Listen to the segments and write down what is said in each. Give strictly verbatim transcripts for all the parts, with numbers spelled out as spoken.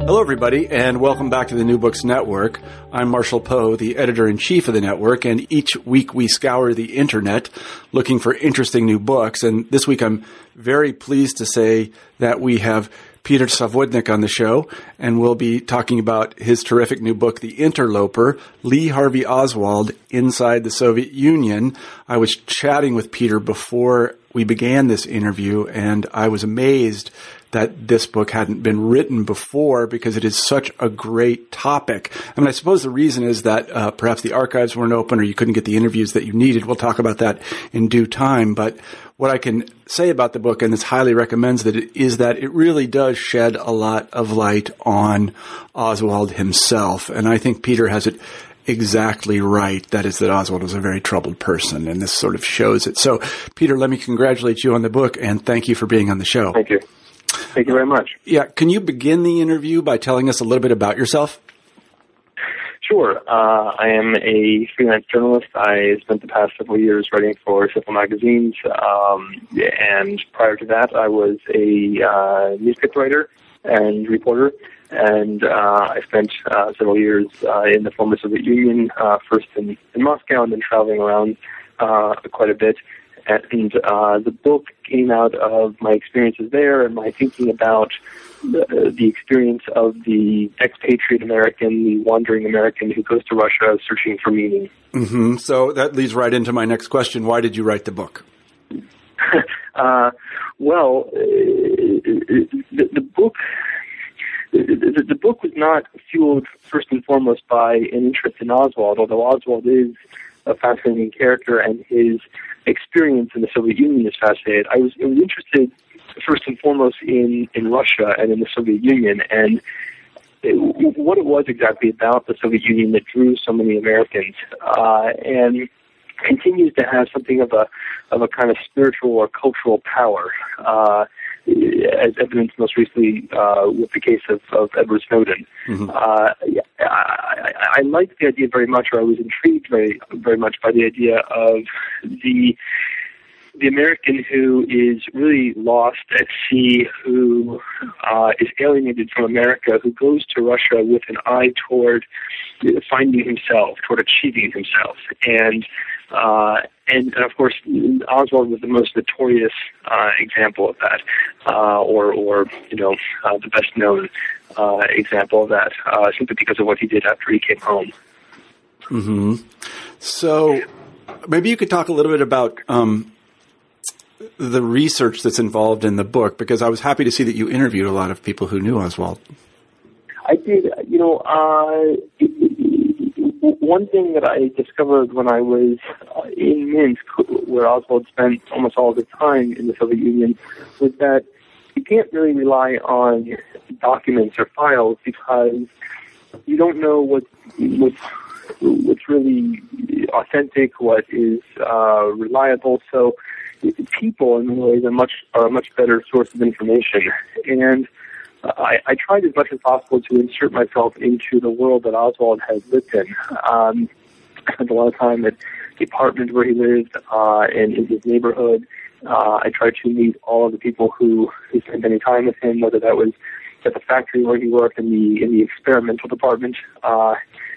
Hello, everybody, and welcome back to the New Books Network. I'm Marshall Poe, the editor-in-chief of the network, and each week we scour the internet looking for interesting new books. And this week I'm very pleased to say that we have Peter Savodnik on the show, and we'll be talking about his terrific new book, The Interloper, Lee Harvey Oswald, Inside the Soviet Union. I was chatting with Peter before we began this interview, and I was amazed that this book hadn't been written before because it is such a great topic. I mean, I suppose the reason is that uh, perhaps the archives weren't open or you couldn't get the interviews that you needed. We'll talk about that in due time. But what I can say about the book, and this highly recommends that it, is that it really does shed a lot of light on Oswald himself. And I think Peter has it exactly right. That is that Oswald was a very troubled person, and this sort of shows it. So, Peter, let me congratulate you on the book, and thank you for being on the show. Thank you. Thank you very much. Yeah. Can you begin the interview by telling us a little bit about yourself? Sure. Uh, I am a freelance journalist. I spent the past several years writing for several magazines, um, and prior to that, I was a uh, newspaper writer and reporter, and uh, I spent uh, several years uh, in the former Soviet Union, uh, first in, in Moscow and then traveling around uh, quite a bit. And uh, the book came out of my experiences there and my thinking about the, the experience of the expatriate American, the wandering American who goes to Russia searching for meaning. Mm-hmm. So that leads right into my next question. Why did you write the book? uh, well, uh, the, the book... The, the book was not fueled first and foremost by an interest in Oswald, although Oswald is a fascinating character and his experience in the Soviet Union is fascinating. I was, I was interested first and foremost in, in Russia and in the Soviet Union and it, what it was exactly about the Soviet Union that drew so many Americans uh, and continues to have something of a of a kind of spiritual or cultural power. Uh, as evidenced most recently uh, with the case of, of Edward Snowden. Mm-hmm. Uh, I, I, I liked the idea very much, or I was intrigued very, very much by the idea of the the American who is really lost at sea, who uh, is alienated from America, who goes to Russia with an eye toward finding himself, toward achieving himself. And Uh, and, and, of course, Oswald was the most notorious uh, example of that, uh, or, or, you know, uh, the best-known uh, example of that, uh, simply because of what he did after he came home. Mm-hmm. So maybe you could talk a little bit about um, the research that's involved in the book, because I was happy to see that you interviewed a lot of people who knew Oswald. I did. You know, uh, it, one thing that I discovered when I was uh, in Minsk, where Oswald spent almost all of his time in the Soviet Union, was that you can't really rely on documents or files because you don't know what what's, what's really authentic, what is uh, reliable. So people, in many ways, are much are a much better source of information. And I, I tried as much as possible to insert myself into the world that Oswald had lived in. Um, I spent a lot of time at the apartment where he lived uh, and in his neighborhood. Uh, I tried to meet all of the people who, who spent any time with him, whether that was at the factory where he worked in the in the experimental department, uh,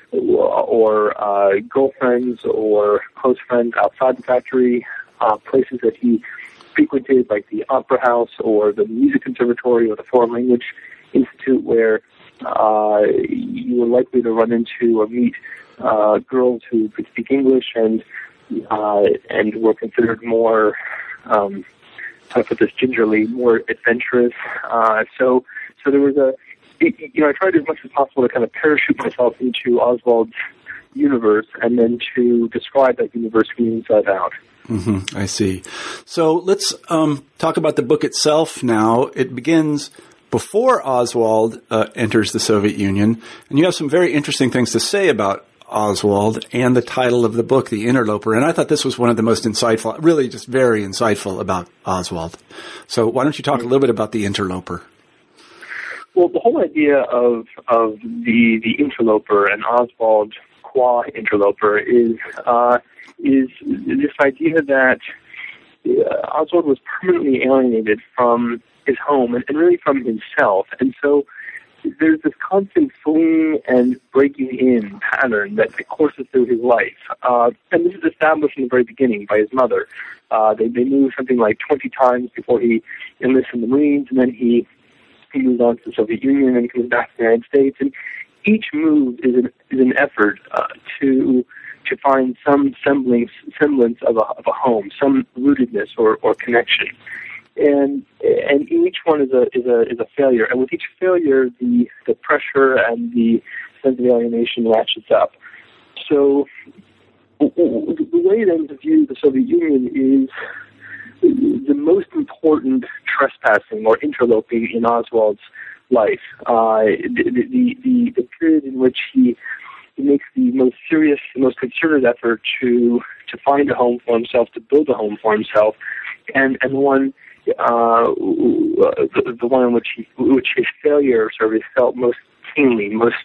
or uh, girlfriends or close friends outside the factory, uh, places that he frequented, like the Opera House or the Music Conservatory or the Foreign Language Institute, where uh, you were likely to run into or meet uh, girls who could speak English and uh, and were considered more, um, how to put this gingerly, more adventurous. Uh, so, so there was a, you know, I tried as much as possible to kind of parachute myself into Oswald's universe and then to describe that universe from the inside out. Mm-hmm, I see. So let's um, talk about the book itself now. It begins before Oswald uh, enters the Soviet Union, and you have some very interesting things to say about Oswald and the title of the book, The Interloper. And I thought this was one of the most insightful, really just very insightful about Oswald. So why don't you talk a little bit about The Interloper? Well, the whole idea of of the the interloper and Oswald qua interloper is uh, is this idea that uh, Oswald was permanently alienated from his home and, and really from himself, and so there's this constant fleeing and breaking in pattern that courses through his life. Uh, and this is established in the very beginning by his mother. Uh, they, they move something like twenty times before he enlists in the Marines, and then he, he moves on to the Soviet Union, and he comes back to the United States. And each move is an, is an effort uh, to to find some semblance semblance of a of a home, some rootedness or, or connection. And and each one is a is a is a failure. And with each failure, the the pressure and the sense of alienation ratchets up. So the way then to view the Soviet Union is the most important trespassing or interloping in Oswald's life. Uh, the, the the the period in which he he makes the most serious, the most concerted effort to to find a home for himself, to build a home for himself, and and the one. Uh, the, the one in which he, which his failure sort of felt most keenly, most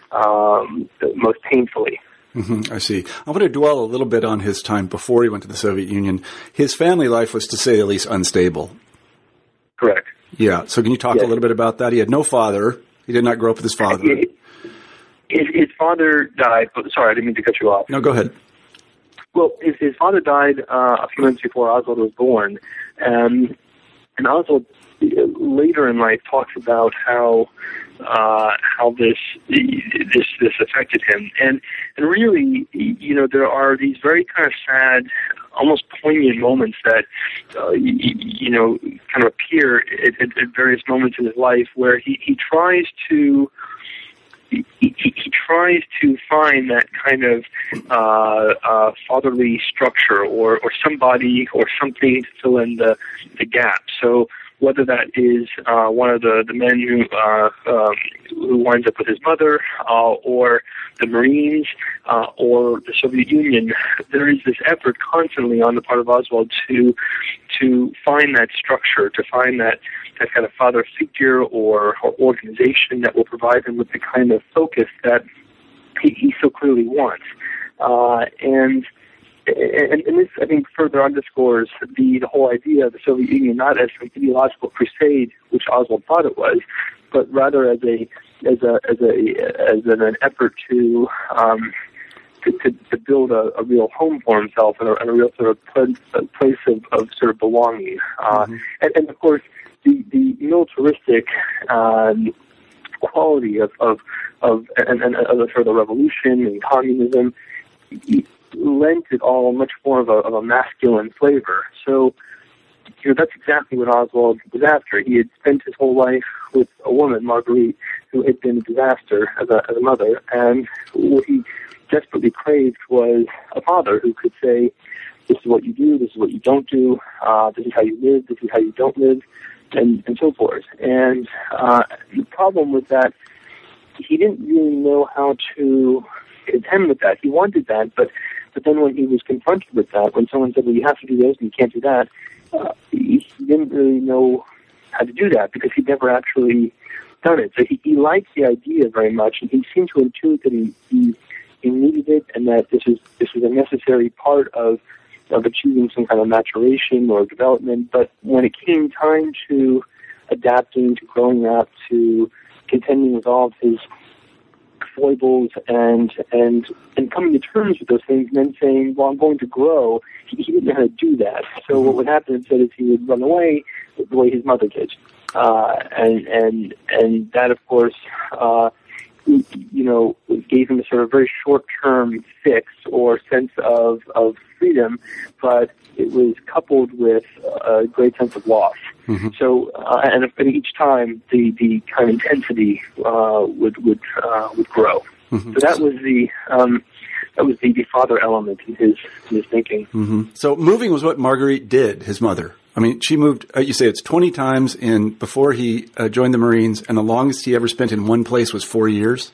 um, most painfully. Mm-hmm, I see. I want to dwell a little bit on his time before he went to the Soviet Union. His family life was, to say the least, unstable. Correct. Yeah. So can you talk yes. a little bit about that? He had no father. He did not grow up with his father. His, his, his father died. Sorry, I didn't mean to cut you off. No, go ahead. Well, his, his father died uh, a few months before Oswald was born. Um, And Oswald later in life talks about how uh, how this this this affected him, and and really, you know, there are these very kind of sad, almost poignant moments that uh, you, you know kind of appear at, at, at various moments in his life where he, he tries to. He, he, he tries to find that kind of uh, uh, fatherly structure or, or somebody or something to fill in the, the gap. So whether that is uh, one of the, the men who uh, um, who winds up with his mother uh, or the Marines uh, or the Soviet Union, there is this effort constantly on the part of Oswald to to find that structure, to find that that kind of father figure or, or organization that will provide him with the kind of focus that he, he so clearly wants. Uh, and, and and this, I think, further underscores the, the whole idea of the Soviet Union not as an ideological crusade, which Oswald thought it was, but rather as a as a as a as an, an effort to um, to, to, to build a, a real home for himself and a, and a real sort of place, a place of, of sort of belonging. Uh, mm-hmm. and, and of course, the, the militaristic um, quality of of of and, and of the, sort of the revolution and communism lent it all much more of a, of a masculine flavor. So, you know, that's exactly what Oswald was after. He had spent his whole life with a woman, Marguerite, who had been a disaster as a, as a mother, and what he desperately craved was a father who could say, this is what you do, this is what you don't do, uh, this is how you live, this is how you don't live, and, and so forth. And uh, the problem was that he didn't really know how to contend with that. He wanted that, but but then when he was confronted with that, when someone said, well, you have to do this and you can't do that, uh, he, he didn't really know how to do that because he'd never actually done it. So he, he liked the idea very much, and he seemed to intuit that he, he, he needed it and that this was, this was a necessary part of of achieving some kind of maturation or development. But when it came time to adapting, to growing up, to contending with all of his foibles and and and coming to terms with those things and then saying, well, I'm going to grow, he, he didn't know how to do that. So what would happen instead is he would run away the way his mother did. Uh, and, and, and that, of course, uh, you know, gave him a sort of very short-term fix or sense of, of freedom, but it was coupled with a great sense of loss. Mm-hmm. So, uh, and, and each time the, the kind of intensity uh, would would uh, would grow. Mm-hmm. So that was the um, that was the, the father element in his in his thinking. Mm-hmm. So moving was what Marguerite did, his mother. I mean, she moved. Uh, you say it's twenty times in before he uh, joined the Marines, and the longest he ever spent in one place was four years.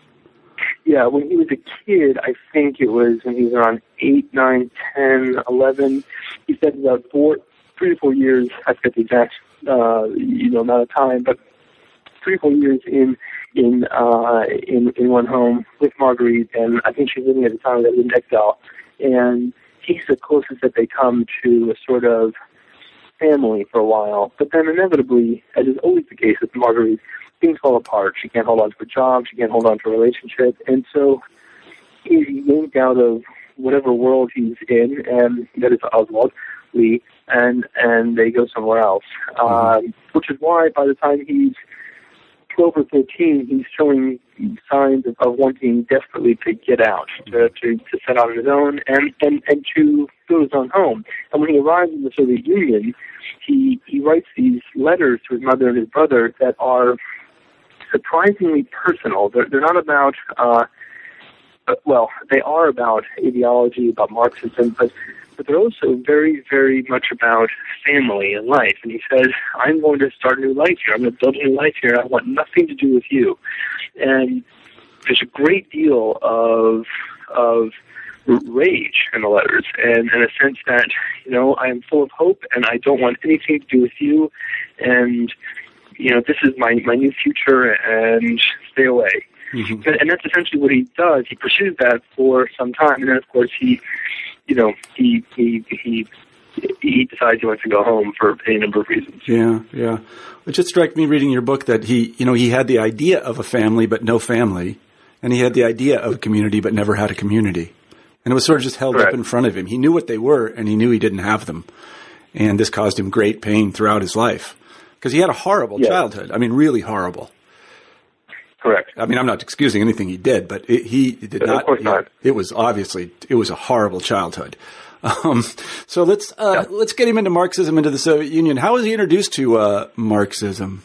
Yeah, when he was a kid, I think it was when he was around eight, nine, ten, eleven. He spent about four, three to four years. I forget the exact, uh, you know, amount of time, but three or four years in in uh, in in one home with Marguerite, and I think she's living at the time that was in exile. And he's the closest that they come to a sort of family for a while. But then inevitably, as is always the case with Marguerite, things fall apart. She can't hold on to a job. She can't hold on to a relationship. And so he's yanked out of whatever world he's in, and that is Oswald Lee, and, and they go somewhere else. Mm-hmm. Um, which is why by the time he's twelve or thirteen, he's showing signs of, of wanting desperately to get out, to, to, to set out on his own, and, and, and to build his own home. And when he arrives in the Soviet Union, he, he writes these letters to his mother and his brother that are surprisingly personal. They're, they're not about, uh, well, they are about ideology, about Marxism, but but they're also very, very much about family and life. And he says, I'm going to start a new life here. I'm going to build a new life here. I want nothing to do with you. And there's a great deal of of rage in the letters, and in a sense that, you know, I am full of hope, and I don't want anything to do with you, and, you know, this is my, my new future, and stay away. Mm-hmm. And, and that's essentially what he does. He pursues that for some time, and then, of course, he... you know, he, he, he, he decides he wants to go home for any number of reasons. Yeah, yeah. It just struck me reading your book that he, you know, he had the idea of a family, but no family. And he had the idea of a community, but never had a community. And it was sort of just held Correct. Up in front of him. He knew what they were, and he knew he didn't have them. And this caused him great pain throughout his life. Because he had a horrible yeah. childhood. I mean, really horrible. Correct. I mean, I'm not excusing anything he did, but it, he did not. Of course not. It, it was obviously it was a horrible childhood. Um, so let's uh, yeah. let's get him into Marxism, into the Soviet Union. How was he introduced to uh, Marxism?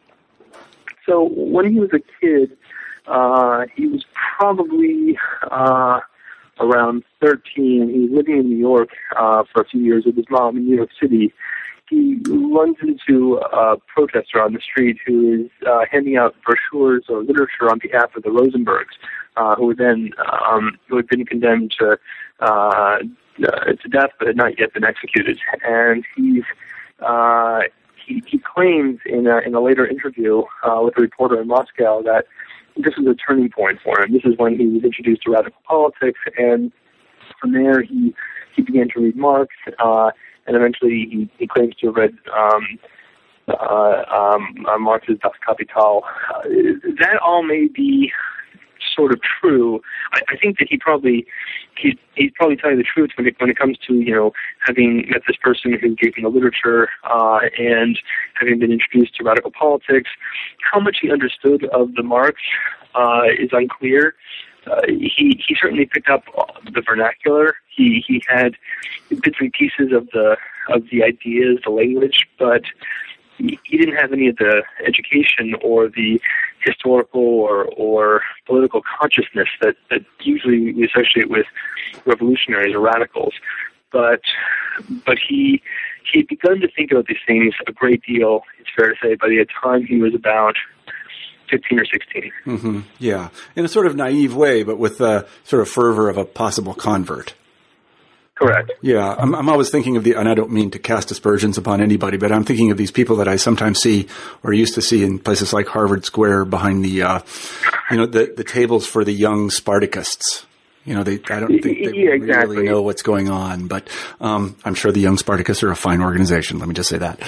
So when he was a kid, uh, he was probably uh, around thirteen. He was living in New York uh, for a few years with his mom in New York City. He runs into a protester on the street who is uh, handing out brochures or literature on behalf of the Rosenbergs, uh, who were then um, who had been condemned to uh, to death, but had not yet been executed. And he's uh, he, he claims in a, in a later interview uh, with a reporter in Moscow that this was a turning point for him. This is when he was introduced to radical politics, and from there he he began to read Marx. Uh, And eventually, he, he claims to have read um, uh, um, uh, Marx's Das Kapital. Uh, that all may be sort of true. I, I think that he probably he he'd probably tell you the truth when it when it comes to, you know, having met this person who gave him the literature uh, and having been introduced to radical politics. How much he understood of the Marx uh, is unclear. Uh, he he certainly picked up the vernacular. He he had bits and pieces of the of the ideas, the language, but he, he didn't have any of the education or the historical or or political consciousness that, that usually we associate with revolutionaries or radicals. But but he he had begun to think about these things a great deal. It's fair to say by the time he was about fifteen or sixteen. Mm-hmm. Yeah, in a sort of naive way, but with the sort of fervor of a possible convert. Correct. Yeah, I'm, I'm always thinking of the, and I don't mean to cast aspersions upon anybody, but I'm thinking of these people that I sometimes see or used to see in places like Harvard Square behind the, uh, you know, the, the tables for the young Spartacists. You know, they, I don't think they yeah, exactly. really know what's going on, but um, I'm sure the Young Spartacists are a fine organization. Let me just say that.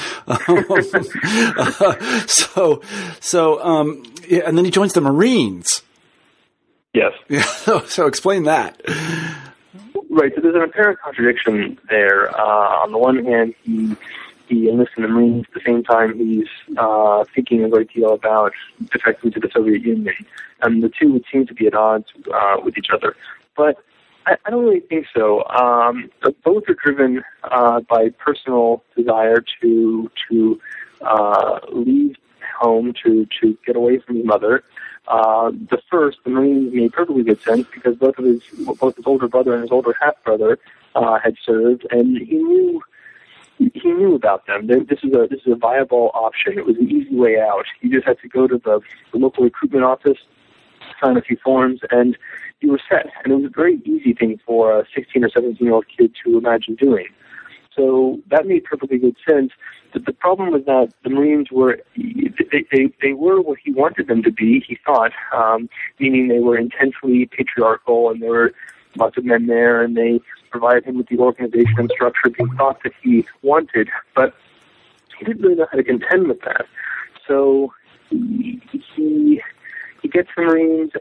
uh, so, so, um, yeah, and then he joins the Marines. Yes. Yeah. So, so explain that. Right. So there's an apparent contradiction there. Uh, on the one hand, he he enlists in the Marines. At the same time, he's uh, thinking a great deal about defecting to the Soviet Union, and the two would seem to be at odds uh, with each other. But I, I don't really think so. Um, both are driven uh, by personal desire to to uh, leave home, to to get away from his mother. Uh, the first, the Marines, made perfectly good sense because both of his, both his older brother and his older half brother uh, had served, and he knew he knew about them. This is a this is a viable option. It was an easy way out. You just had to go to the, the local recruitment office, sign a few forms, and you were set. And it was a very easy thing for a sixteen or seventeen year old kid to imagine doing. So that made perfectly good sense. But the problem was that the Marines were, they, they, they were what he wanted them to be, he thought, um, meaning they were intensely patriarchal, and there were lots of men there, and they provided him with the organization and structure he thought that he wanted. But he didn't really know how to contend with that. So he,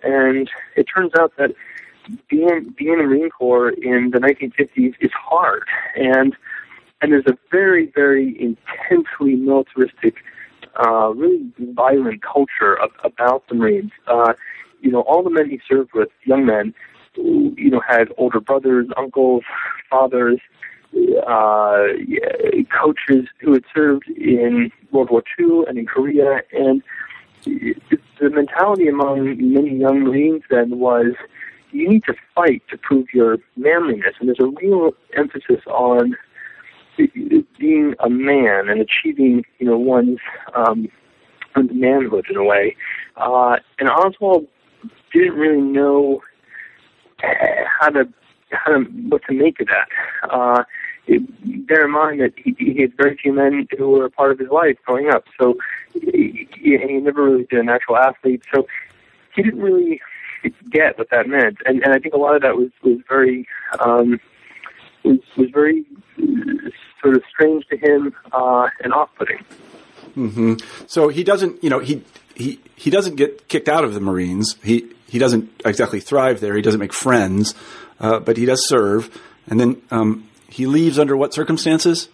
And it turns out that being being in the Marine Corps in the nineteen fifties is hard, and and there's a very, very intensely militaristic, uh, really violent culture of, about the Marines. Uh, you know, all the men he served with, young men, who, you know, had older brothers, uncles, fathers, uh, coaches who had served in World War Two and in Korea, and the mentality among many young Marines then was, you need to fight to prove your manliness, and there's a real emphasis on being a man and achieving, you know, one's um, manhood in a way. Uh, and Oswald didn't really know how to how to what to make of that. Uh, it, bear in mind that he, he had very few men who were a part of his life growing up, so he, he never really been an actual athlete. So he didn't really get what that meant, and and I think a lot of that was was very um, was was very sort of strange to him uh, and off-putting. Mm-hmm. So he doesn't, you know, he he he doesn't get kicked out of the Marines. He he doesn't exactly thrive there. He doesn't make friends, uh, but he does serve. And then um, he leaves under what circumstances?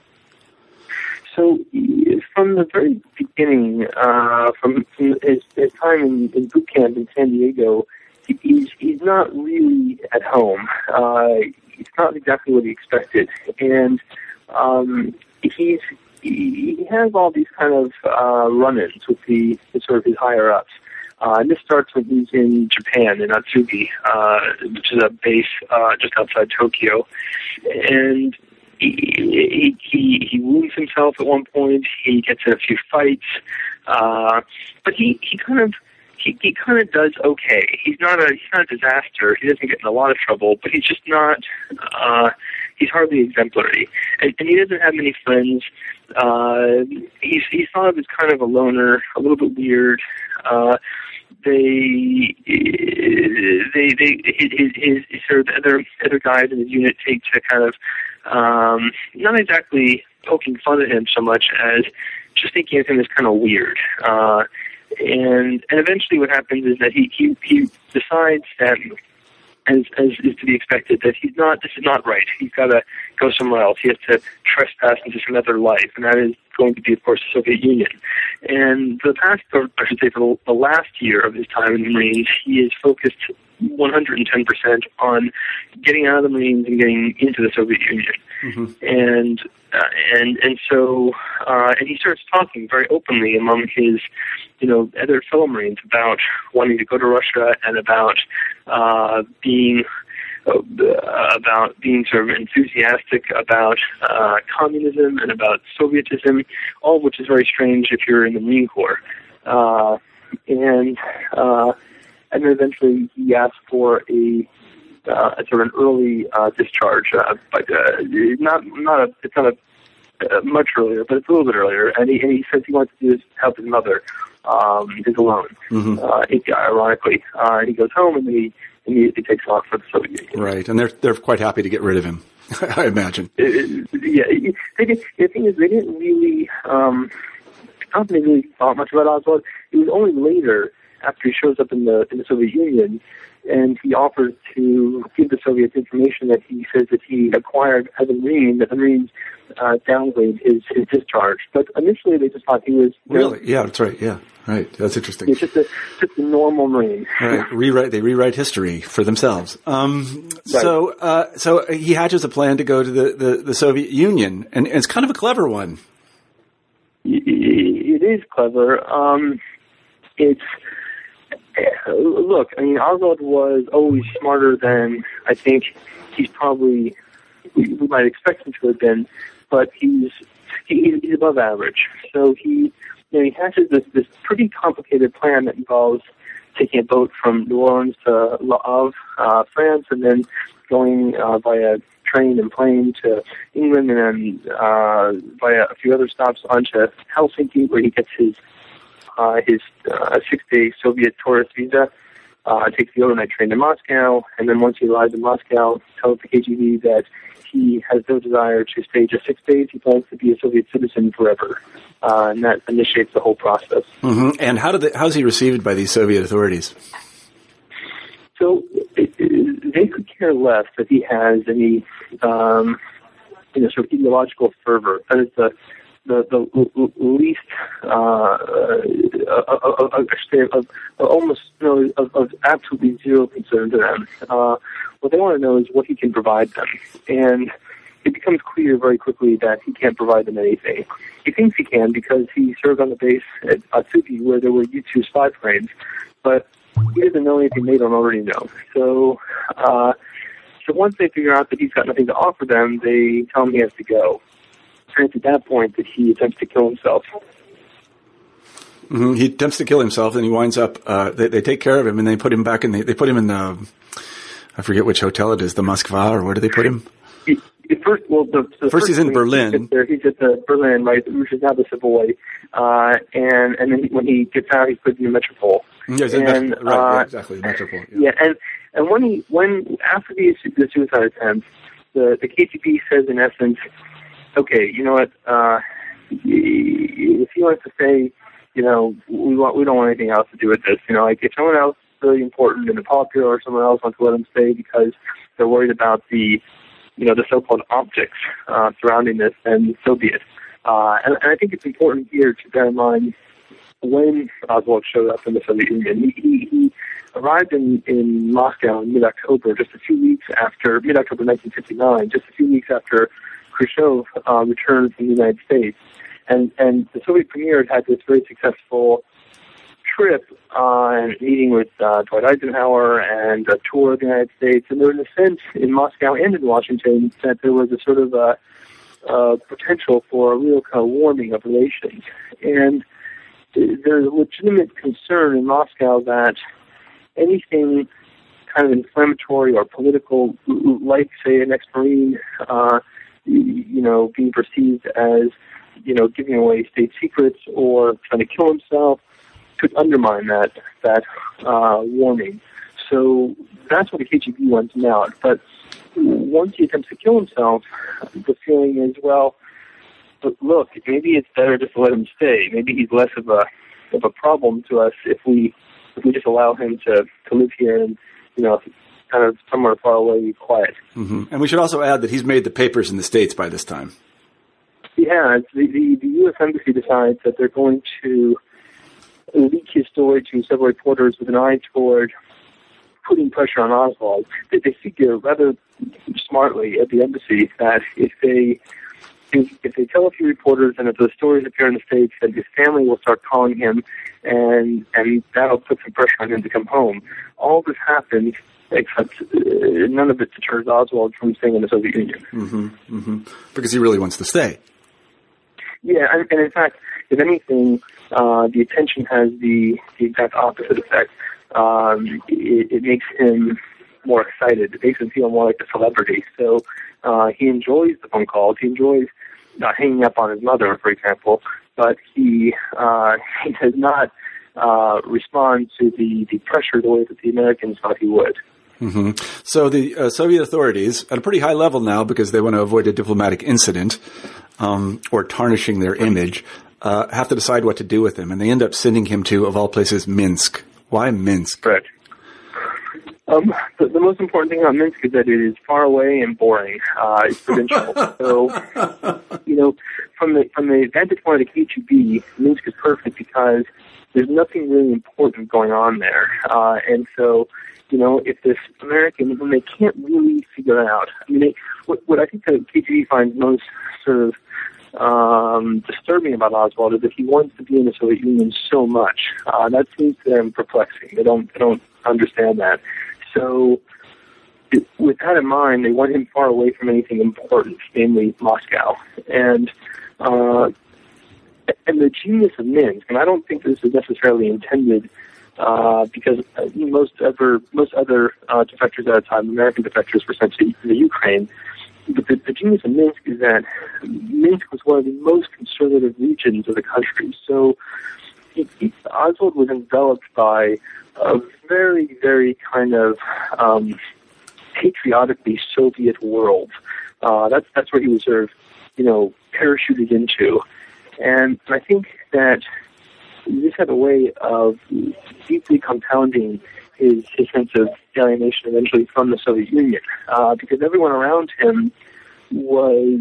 So from the very beginning, uh, from, from his, his time in, in boot camp in San Diego, he, he's he's not really at home. Uh, it's not exactly what he expected, and um, he's he, he has all these kind of uh, run-ins with the with sort of his higher ups. Uh, and this starts when he's in Japan, in Atsugi, uh, which is a base uh, just outside Tokyo, and he, he he wounds himself at one point. He gets in a few fights, uh, but he, he kind of he, he kind of does okay. He's not a he's not a disaster. He doesn't get in a lot of trouble, but he's just not. Uh, he's hardly exemplary, and, and he doesn't have many friends. Uh, he's he's thought of as kind of a loner, a little bit weird. Uh, they they they his, his, his sort of the other other guys in his unit take to kind of um, not exactly poking fun at him so much as just thinking of him as kind of weird. Uh, and and eventually, what happens is that he he, he decides that, as as is to be expected, that he's not. This is not right. He's got to go somewhere else. He has to trespass into some other life, and that is going to be, of course, the Soviet Union. And for the past, or I should say, for the last year of his time in the Marines, he is focused one hundred ten percent on getting out of the Marines and getting into the Soviet Union. Mm-hmm. And uh, and and so uh, and he starts talking very openly among his, you know, other fellow Marines about wanting to go to Russia and about uh, being. Uh, about being sort of enthusiastic about uh, communism and about Sovietism, all of which is very strange if you're in the Marine Corps. Uh, and uh, and then eventually he asked for a, uh, a sort of an early uh, discharge, uh, but uh, not not a it's not a uh, much earlier, but it's a little bit earlier. And he, and he says he wants to do this to help his mother, um, his alone. Mm-hmm. Uh, he, ironically, uh, and he goes home and he. Immediately takes off for the Soviet Union. Right, and they're they're quite happy to get rid of him, I imagine. It, it, yeah, they did, the thing is, they didn't really, um, I don't think they really thought much about Oswald. It was only later, after he shows up in the in the Soviet Union, and he offers to give the Soviets information that he says that he acquired as a Marine, that the Marines uh, downgrade his, his discharge. But initially, they just thought he was really, know, yeah, that's right, yeah. Right, that's interesting. It's just a just a normal Marine. Right, rewrite they rewrite history for themselves. Um, right. So, uh, so he hatches a plan to go to the, the, the Soviet Union, and, and it's kind of a clever one. It is clever. Um, it's look. I mean, Oswald was always smarter than I think he's probably we, we might expect him to have been, but he's he, he's above average. So he. You know, he hatches this, this pretty complicated plan that involves taking a boat from New Orleans to Le Havre, uh, France, and then going uh, via train and plane to England, and then uh, via a few other stops onto Helsinki, where he gets his uh, his uh, six-day Soviet tourist visa. Uh, takes the overnight train to Moscow, and then once he arrives in Moscow, tells the K G B that he has no desire to stay just six days. He plans to be a Soviet citizen forever. Uh, and that initiates the whole process. Mm-hmm. And how did the, how's he received by these Soviet authorities? care less that he has any, um, you know, sort of ideological fervor. That is the the, the least, uh, uh, uh, of, of almost, you know, of, of absolutely zero concern to them. Uh, what they want to know is what he can provide them. And it becomes clear very quickly that he can't provide them anything. He thinks he can because he served on the base at Atsugi where there were U two spy planes, but he doesn't know anything they don't already know. So, uh, so once they figure out that he's got nothing to offer them, they tell him he has to go. And it's at that point that he attempts to kill himself. Mm-hmm. He attempts to kill himself, and he winds up. Uh, they, they take care of him, and they put him back in. The, they put him in the. I forget which hotel it is, the Moskva, or where do they put him? He, he first, well, the, the first, first he's in Berlin. He's, there, he's at the Berlin, right, which is now the Savoy, uh, and and then when he gets out, he's put in the Metropole. Yes, and, right, uh, yeah, exactly, Metropole. Yeah. yeah, and and when he when after the, the suicide attempt, the the K G B says in essence, okay, you know what, uh, if he wants to say, you know, we want we don't want anything else to do with this, you know, like if someone else is really important in the Politburo or someone else wants to let him stay because they're worried about the, you know, the so-called optics uh, surrounding this, then so be it. Uh, and, and I think it's important here to bear in mind when Oswald showed up in the Soviet Union. He, he, he arrived in, in Moscow in mid-October, just a few weeks after, mid-October nineteen fifty-nine, just a few weeks after Khrushchev uh, returned from the United States. And, and the Soviet premier had had this very successful trip uh, and meeting with uh, Dwight Eisenhower and a tour of the United States. And there was a sense in Moscow and in Washington that there was a sort of a, a potential for a real kind of warming of relations. And there's a legitimate concern in Moscow that anything kind of inflammatory or political, like, say, an ex-Marine, uh, you know, being perceived as, you know, giving away state secrets or trying to kill himself, could undermine that that uh, warming. So that's what the K G B wants him out. But once he attempts to kill himself, the feeling is, well, but look, maybe it's better just to let him stay. Maybe he's less of a of a problem to us if we if we just allow him to, to live here and, you know, kind of somewhere far away, quiet. Mm-hmm. And we should also add that he's made the papers in the States by this time. He has. The, the, the U S Embassy decides that they're going to leak his story to several reporters with an eye toward putting pressure on Oswald. They, they figure rather smartly at the embassy that if they if, if they tell a few reporters and if the stories appear in the States, then his family will start calling him, and and that'll put some pressure on him to come home. All this happens, except uh, none of it deters Oswald from staying in the Soviet Union. Mm-hmm, mm-hmm. Because he really wants to stay. Yeah, and, and in fact, if anything, uh, the attention has the, the exact opposite effect. Um, it, it makes him more excited. It makes him feel more like a celebrity. So uh, he enjoys the phone calls. He enjoys uh, hanging up on his mother, for example, but he uh, he does not uh, respond to the, the pressure the way that the Americans thought he would. Mm-hmm. So the uh, Soviet authorities, at a pretty high level now, because they want to avoid a diplomatic incident um, or tarnishing their image, uh, have to decide what to do with him. And they end up sending him to, of all places, Minsk. Why Minsk? Correct. Um, the, the most important thing about Minsk is that it is far away and boring. Uh, it's provincial. So, you know, from the from the vantage point of the K G B, Minsk is perfect because there's nothing really important going on there. Uh, and so, you know, if this American, when they can't really figure it out, I mean, they, what, what I think the K G B finds most sort of um, disturbing about Oswald is that he wants to be in the Soviet Union so much. Uh, that seems to them perplexing. They don't, they don't understand that. So, it, with that in mind, they want him far away from anything important, namely Moscow. And uh, and the genius of Minsk, and I don't think this is necessarily intended. Uh, because uh, most other most other uh, defectors at the time, American defectors, were sent to the Ukraine. But the, the genius of Minsk is that Minsk was one of the most conservative regions of the country. So it, it, Oswald was enveloped by a very, very kind of um, patriotically Soviet world. Uh, that's that's where he was sort of, you know, parachuted into, and I think that this had a way of deeply compounding his, his sense of alienation eventually from the Soviet Union, uh, because everyone around him was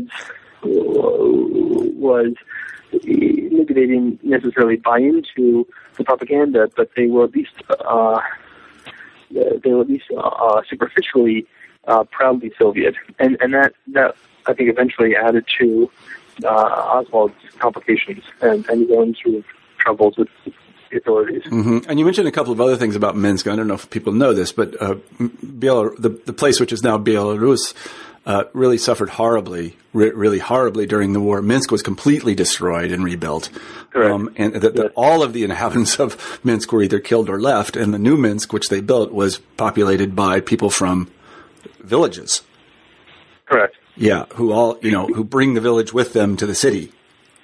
was maybe they didn't necessarily buy into the propaganda, but they were at least uh, they were at least uh, superficially uh, proudly Soviet, and and that that I think eventually added to uh, Oswald's complications and, and his own sort of troubles with the authorities. Mm-hmm. And you mentioned a couple of other things about Minsk. I don't know if people know this, but uh, Bielor- the, the place which is now Belarus uh, really suffered horribly, re- really horribly during the war. Minsk was completely destroyed and rebuilt. Correct. Um, and that yes. all of the inhabitants of Minsk were either killed or left, and the new Minsk, which they built, was populated by people from villages. Correct. Yeah, who all, you know, who bring the village with them to the city.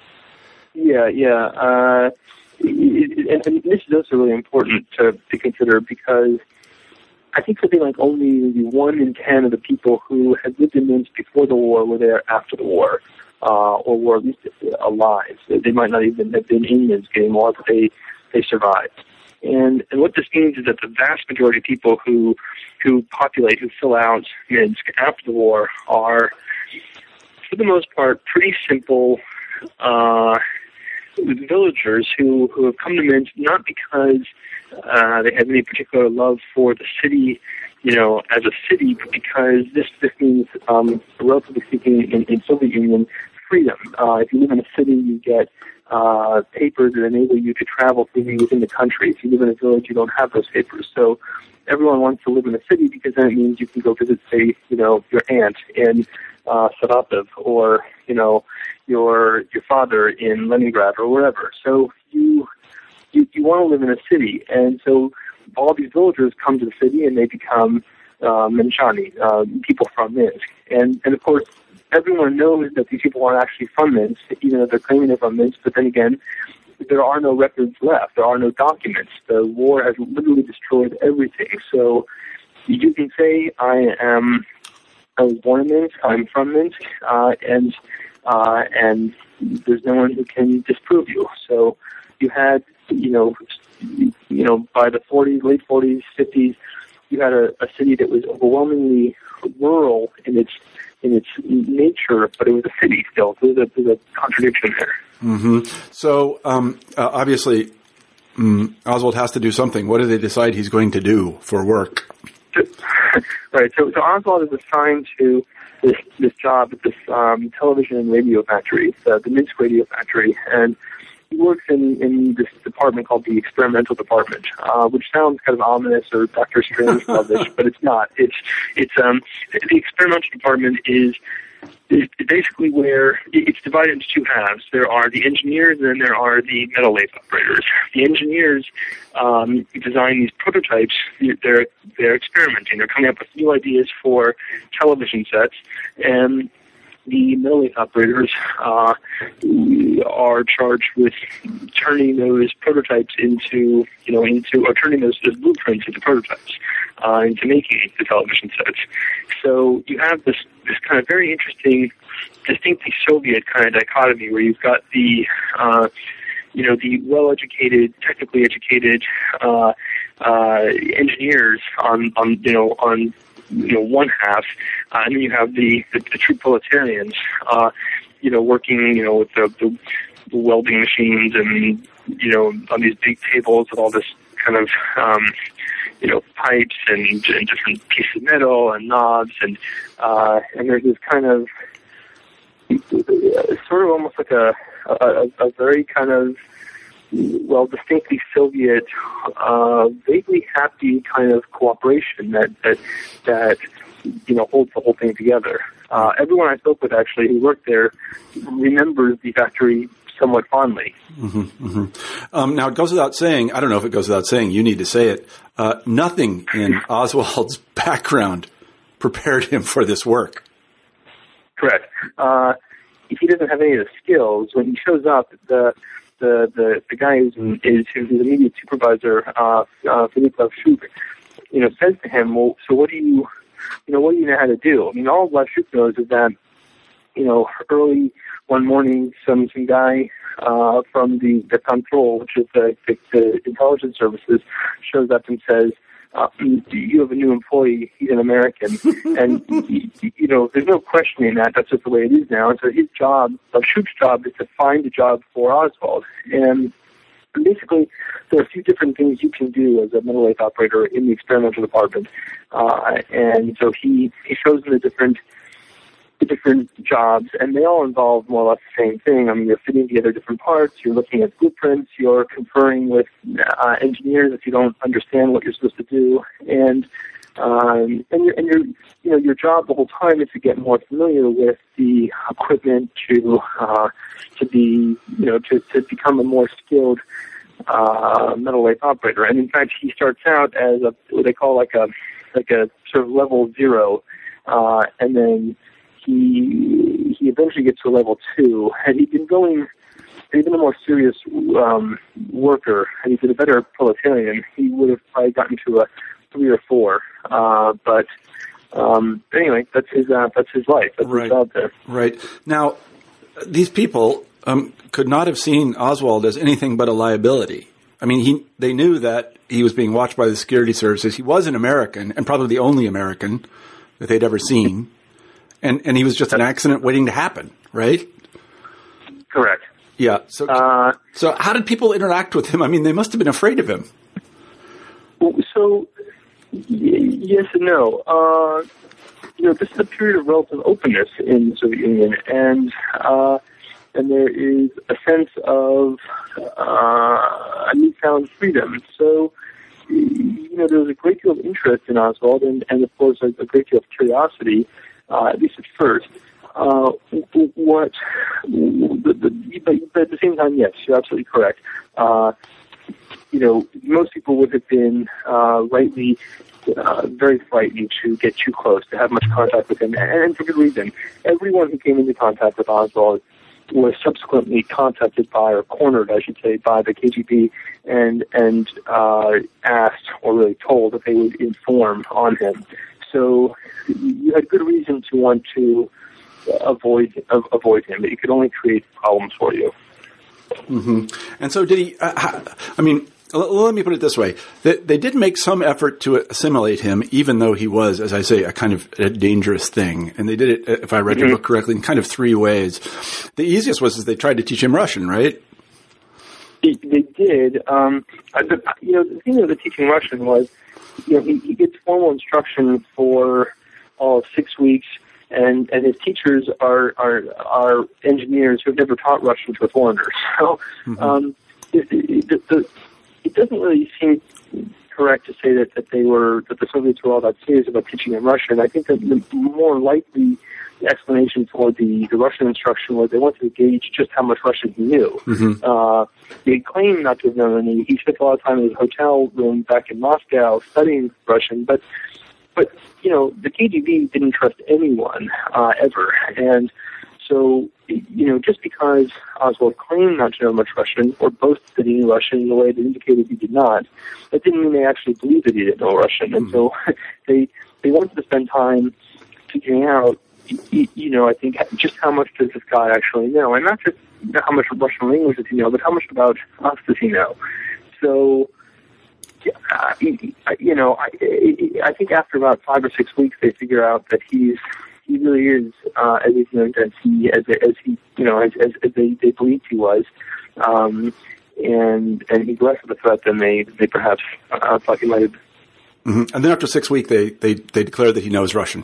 Yeah, yeah. Uh, and, and this is also really important to, to consider because I think something like only maybe one in ten of the people who had lived in Minsk before the war were there after the war, uh, or were at least alive. They might not even have been in Minsk anymore, but they, they survived. And and what this means is that the vast majority of people who who populate, who fill out Minsk after the war are, for the most part, pretty simple uh, villagers who, who have come to Minsk not because uh, they have any particular love for the city, you know, as a city, but because this, this means, um, relatively speaking, in, in Soviet Union, freedom. Uh, if you live in a city, you get uh, papers that enable you to travel freely within the country. If you live in a village, you don't have those papers. So everyone wants to live in a city because then it means you can go visit, say, you know, your aunt in uh, Saratov or, you know, your your father in Leningrad or wherever. So you, you you want to live in a city, and so all these villagers come to the city and they become uh, Minchani, uh, people from Minsk. And and of course, everyone knows that these people aren't actually from Minsk, even though they're claiming they're from Minsk. But then again, there are no records left. There are no documents. The war has literally destroyed everything. So you can say, I am, I was born in Minsk, I'm from Minsk, uh, and uh, and there's no one who can disprove you. So you had, you know, you know, by the forties, late forties, fifties, you had a, a city that was overwhelmingly rural in its in its nature, but it was a city still. So there's a, there's a contradiction there. Mm-hmm. So um, uh, obviously, um, Oswald has to do something. What do they decide he's going to do for work? Right. So, so Oswald is assigned to this this job at this um, television and radio factory, the, the Minsk Radio Factory, and he works in, in this department called the experimental department, uh, which sounds kind of ominous or Doctor Strange rubbish, but it's not. It's it's um the experimental department is is basically where it's divided into two halves. There are the engineers, and then there are the metal lathe operators. The engineers um, design these prototypes. They're they're experimenting. They're coming up with new ideas for television sets, and the metal lathe operators uh, are charged with turning those prototypes into, you know, into or turning those, those blueprints into prototypes, uh, into making the television sets. So you have this this kind of very interesting, distinctly Soviet kind of dichotomy where you've got the, uh, you know, the well-educated, technically educated uh, uh, engineers on, on, you know, on. you know, one half, uh, and then you have the, the, the true proletarians, uh, you know, working, you know, with the, the, the welding machines and, you know, on these big tables with all this kind of, um, you know, pipes and, and different pieces of metal and knobs, and, uh, and there's this kind of, sort of almost like a, a, a very kind of, well, distinctly Soviet, uh, vaguely happy kind of cooperation that, that, that, you know, holds the whole thing together. Uh, everyone I spoke with actually who worked there remembers the factory somewhat fondly. Mm-hmm, mm-hmm. Um, now, it goes without saying, I don't know if it goes without saying, you need to say it, uh, nothing in Oswald's background prepared him for this work. Correct. Uh, if he doesn't have any of the skills, when he shows up, the The, the the guy who's is who's his immediate supervisor, uh, uh, Philippe Lavchuk, you know, says to him, "Well, so what do you, you know, what do you know how to do?" I mean, all Lavchuk knows is that, you know, early one morning, some some guy uh, from the the control, which is the, the the intelligence services, shows up and says, uh, you have a new employee, he's an American, and, you know, there's no questioning that. That's just the way it is now. And so his job, uh, Shoup's job, is to find a job for Oswald. And basically, there are a few different things you can do as a metal lathe operator in the experimental department. Uh, and so he, he shows them the different the different jobs, and they all involve more or less the same thing. I mean, you're fitting together different parts, you're looking at blueprints, you're conferring with uh, engineers if you don't understand what you're supposed to do, and um, and, your, and your, you know, your job the whole time is to get more familiar with the equipment, to uh, to be, you know, to, to become a more skilled uh, metal lathe operator. And in fact, he starts out as a what they call like a like a sort of level zero, uh, and then He he eventually gets to a level two. Had he been going, had he been a more serious um, worker, had he been a better proletarian, he would have probably gotten to a three or four. Uh, but um, anyway, that's his uh, that's his life. That's right. his job there. Right. Now, these people um, could not have seen Oswald as anything but a liability. I mean, he they knew that he was being watched by the security services. He was an American, and probably the only American that they'd ever seen. And and he was just an accident waiting to happen, right? Correct. Yeah. So uh, so how did people interact with him? I mean, they must have been afraid of him. So y- yes and no. Uh, you know, this is a period of relative openness in the Soviet Union, and uh, and there is a sense of uh, a newfound freedom. So you know, there was a great deal of interest in Oswald, and, and of course, a, a great deal of curiosity. Uh, at least at first. Uh, what, the, the, but, but at the same time, yes, you're absolutely correct. Uh, you know, most people would have been uh, rightly uh, very frightened to get too close, to have much contact with him, and, and for good reason. Everyone who came into contact with Oswald was subsequently contacted by, or cornered, I should say, by the K G B, and and uh, asked, or really told, that they would inform on him. So you had good reason to want to avoid uh, avoid him, but he could only create problems for you. Mm-hmm. And so did he, uh, I mean, l- let me put it this way. They, they did make some effort to assimilate him, even though he was, as I say, a kind of a dangerous thing. And they did it, if I read mm-hmm. your book correctly, in kind of three ways. The easiest was is they tried to teach him Russian, right? They, they did. Um, the, you know, the thing of the teaching Russian was, you know, he, he gets formal instruction for all of six weeks, and, and his teachers are, are are engineers who have never taught Russian to a foreigner. So mm-hmm. um, it, it, the, it doesn't really seem correct to say that, that they were that the Soviets were all that serious about teaching him Russian. I think that the more likely explanation for the, the Russian instruction was they wanted to gauge just how much Russian he knew. Mm-hmm. Uh, he claimed not to have known any. He spent a lot of time in his hotel room back in Moscow studying Russian, but, but you know, the K G B didn't trust anyone uh, ever. And so, you know, just because Oswald claimed not to know much Russian, or boasted that he knew Russian in a way that indicated he did not, that didn't mean they actually believed that he didn't know Russian. And so they they wanted to spend time figuring out, you know, I think just how much does this guy actually know, and not just how much Russian language does he know, but how much about us does he know. So, uh, you know, I, I think after about five or six weeks, they figure out that he's he really is uh, as ignorant as he as as he you know as as, as they, they believed he was, um, and and he's less of a threat than they they perhaps uh, thought he might have. Mm-hmm. And then after six weeks, they they they declare that he knows Russian.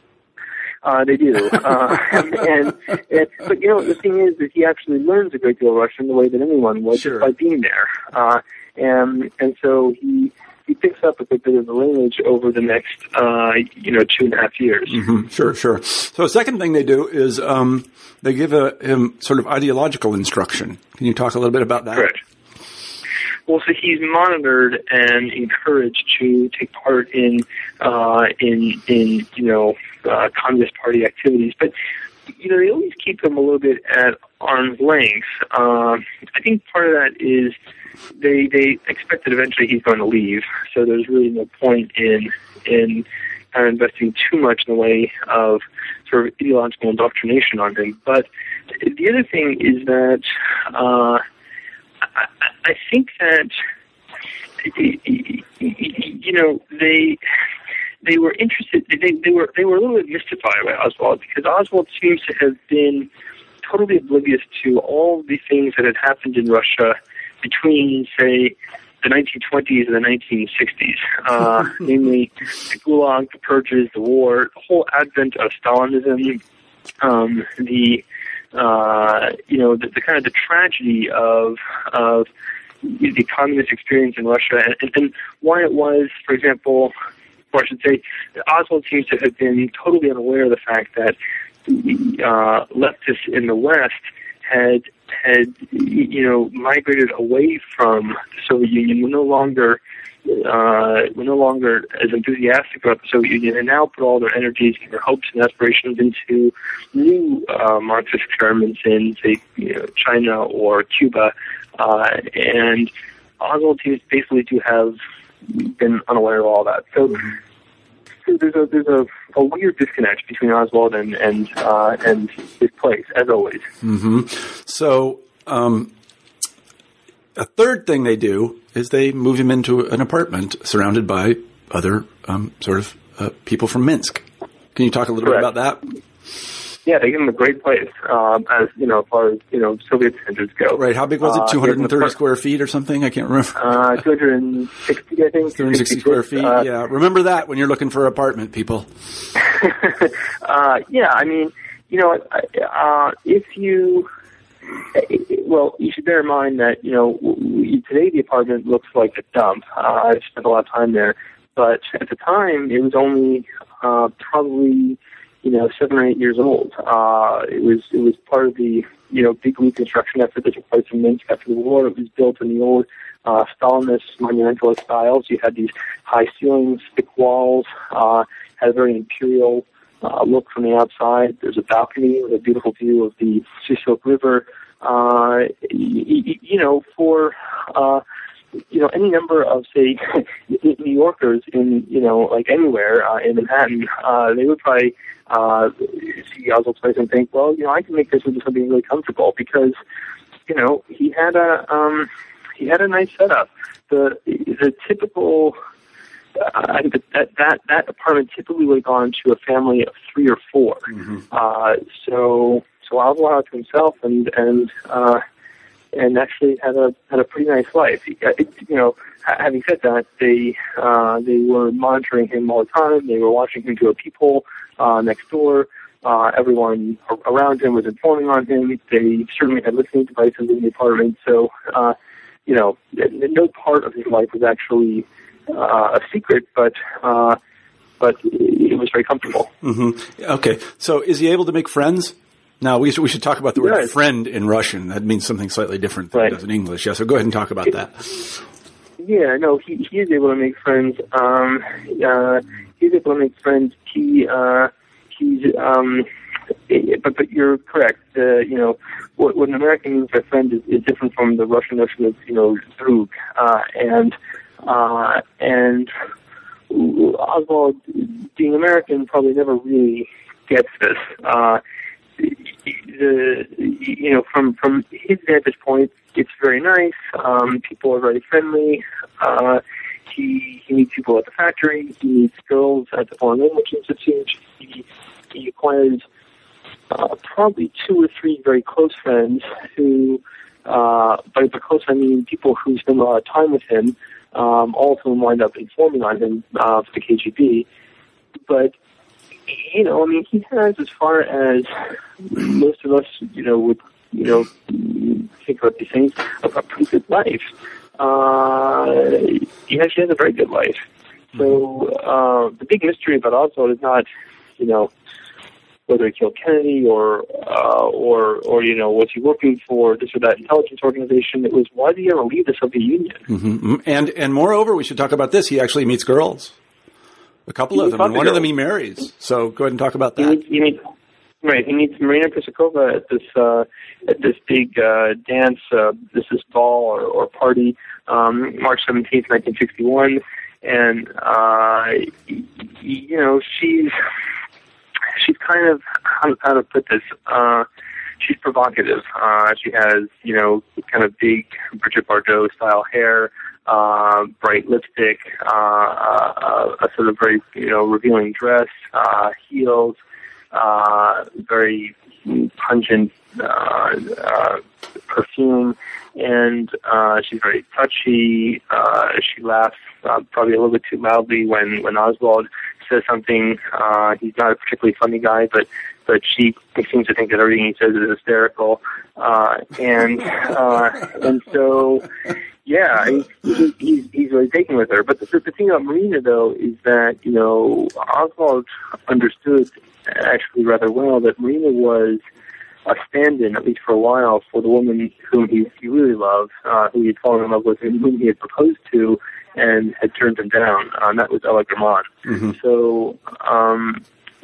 Uh, they do. Uh, and, and, and, but, you know, the thing is that he actually learns a great deal of Russian the way that anyone would sure. just by being there. Uh, and, and so he, he picks up a good bit of the language over the next, uh, you know, two and a half years. Mm-hmm. Sure, sure. So the second thing they do is, um, they give a, him sort of ideological instruction. Can you talk a little bit about that? Correct. Well, so he's monitored and encouraged to take part in, uh, in, in, you know, uh, Communist Party activities. But, you know, they always keep him a little bit at arm's length. Uh, I think part of that is they, they expect that eventually he's going to leave. So there's really no point in, in kind of investing too much in the way of sort of ideological indoctrination on him. But the other thing is that, uh, I, I think that you know, they they were interested. They they were they were a little bit mystified by Oswald, because Oswald seems to have been totally oblivious to all the things that had happened in Russia between, say, the nineteen twenties and the nineteen sixties, uh, namely the Gulag, the purges, the war, the whole advent of Stalinism, um, the uh, you know the, the kind of the tragedy of of the communist experience in Russia, and, and, and why it was, for example, or I should say, Oswald seems to have been totally unaware of the fact that uh, leftists in the West had had you know migrated away from the Soviet Union. Were no longer uh, were no longer as enthusiastic about the Soviet Union, and now put all their energies, their hopes and aspirations into new uh, Marxist experiments in, say, you know, China or Cuba. Uh, and Oswald seems basically to have been unaware of all that. So, mm-hmm. so there's a there's a, a weird disconnect between Oswald and and uh, and his place, as always. Mm-hmm. So um, a third thing they do is they move him into an apartment surrounded by other um, sort of uh, people from Minsk. Can you talk a little Correct. bit about that? Yeah, they give him a great place, um, as you know, as far as you know, Soviet standards go. Right. How big was it? Uh, two hundred thirty square feet or something? I can't remember. Uh, two hundred sixty, I think. two hundred sixty square feet. Uh, yeah. Remember that when you're looking for an apartment, people. uh, yeah, I mean, you know, uh, if you, well, you should bear in mind that you know today the apartment looks like a dump. Uh, I've spent a lot of time there, but at the time it was only uh, probably. You know, seven or eight years old. Uh, it was it was part of the you know big reconstruction effort that took place in Minsk after the war. It was built in the old uh, Stalinist monumentalist styles. You had these high ceilings, thick walls, uh, had a very imperial uh, look from the outside. There's a balcony with a beautiful view of the Sysilk River. Uh, you, you know, for uh, you know, any number of, say, New Yorkers in, you know, like anywhere uh, in Manhattan, uh, they would probably uh, see Oswald's place and think, well, you know, I can make this into something really comfortable because, you know, he had a um, he had a nice setup. The the typical uh, that that that apartment typically would have gone to a family of three or four. Mm-hmm. Uh, so so Oswald had to himself and and. Uh, and actually had a had a pretty nice life. It, you know, having said that, they uh, they were monitoring him all the time. They were watching him do a peephole uh, next door. Uh, everyone around him was informing on him. They certainly had listening devices in the apartment. So, uh, you know, no part of his life was actually uh, a secret, but uh, but it was very comfortable. Mm-hmm. Okay, so is he able to make friends? Now, we should, we should talk about the word yes. friend in Russian. That means something slightly different than right. it does in English. Yeah, so go ahead and talk about that. Yeah, no, he, he is able to make friends. Um, uh, he's able to make friends. He, uh, he's, um, but, but you're correct. Uh, you know, what, what an American means by friend is, is different from the Russian notion of, you know, drug. Uh, and, uh, and Oswald, being American, probably never really gets this. Uh, The you know from from his vantage point, it's very nice. Um, people are very friendly. Uh, he he meets people at the factory. He meets girls at the Foreign Language Institute. He he acquires uh, probably two or three very close friends who, uh, by by close I mean people who spend a lot of time with him. Um, all of whom wind up informing on him uh, for the K G B, but. You know, I mean, he has, as far as most of us, you know, would, you know, think about these things, a, a pretty good life. Uh, he actually has a very good life. So uh, the big mystery about Oswald is not, you know, whether he killed Kennedy or, uh, or, or you know, was he working for this or that intelligence organization? It was, why did he ever leave the Soviet Union? Mm-hmm. And and moreover, we should talk about this. He actually meets girls. A couple of them, and one of them he marries. So go ahead and talk about that. He meets, he meets, right, he meets Marina Prisakova at this uh, at this big uh, dance, uh, this is ball or, or party, um, March seventeenth, nineteen sixty-one, and uh, you know she's she's kind of how, how to put this. Uh, she's provocative. Uh, she has you know kind of big Brigitte Bardot style hair. uh, bright lipstick, uh, uh, a sort of very, you know, revealing dress, uh, heels, uh, very pungent uh, uh, perfume, and uh, she's very touchy. Uh, she laughs uh, probably a little bit too loudly when, when Oswald says something. Uh, he's not a particularly funny guy, but but she seems to think that everything he says is hysterical. Uh, and uh, and so, yeah, he, he's, he's really taken with her. But the, the thing about Marina, though, is that, you know, Oswald understood actually rather well that Marina was a stand-in, at least for a while, for the woman whom he, he really loved, uh, who he had fallen in love with, and whom he had proposed to, and had turned him down. Uh, and that was Ella Germán. Mm-hmm. So, um,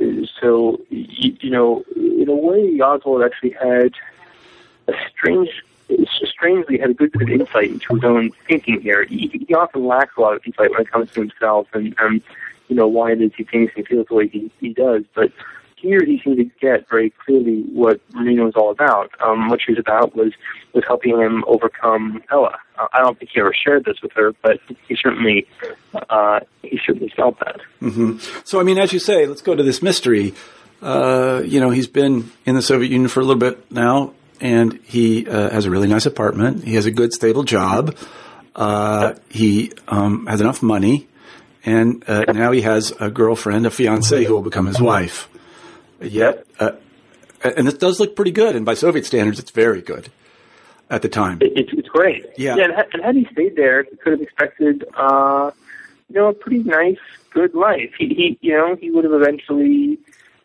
so you, you know, in a way, Oswald actually had a strange, strangely had a good bit of insight into his own thinking here. He, he often lacks a lot of insight when it comes to himself, and, and you know, why it is he thinks and feels the way he, he does. But here he seemed to get very clearly what Marina was all about. Um, what she was about was, was helping him overcome Ella. Uh, I don't think he ever shared this with her, but he certainly uh, he certainly felt that. Mm-hmm. So, I mean, as you say, let's go to this mystery. Uh, you know, he's been in the Soviet Union for a little bit now, and he uh, has a really nice apartment. He has a good, stable job. Uh, he um, has enough money, and uh, now he has a girlfriend, a fiancée, who will become his wife. Yet, uh, and this does look pretty good, and by Soviet standards, it's very good at the time. It, it's, it's great. Yeah. yeah and, had, and had he stayed there, he could have expected, uh, you know, a pretty nice, good life. He, he you know, he would have eventually